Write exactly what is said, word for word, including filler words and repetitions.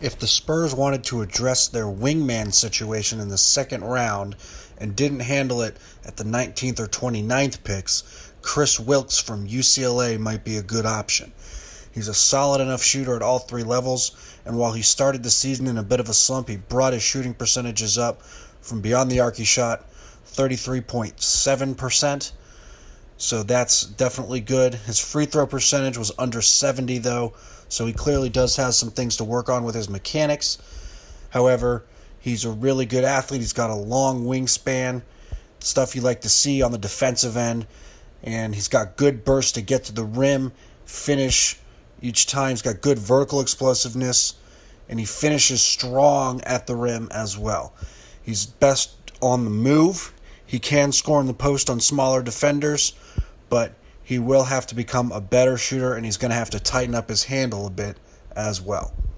If the Spurs wanted to address their wingman situation in the second round and didn't handle it at the nineteenth or twenty-ninth picks, Chris Wilkes from U C L A might be a good option. He's a solid enough shooter at all three levels, and while he started the season in a bit of a slump, he brought his shooting percentages up from beyond the arc. He shot thirty-three point seven percent, so that's definitely good. His free throw percentage was under seventy, though, so he clearly does have some things to work on with his mechanics. However, he's a really good athlete. He's got a long wingspan, stuff you like to see on the defensive end, and he's got good burst to get to the rim, finish each time. He's got good vertical explosiveness, and he finishes strong at the rim as well. He's best on the move. He can score in the post on smaller defenders, but he will have to become a better shooter, and he's going to have to tighten up his handle a bit as well.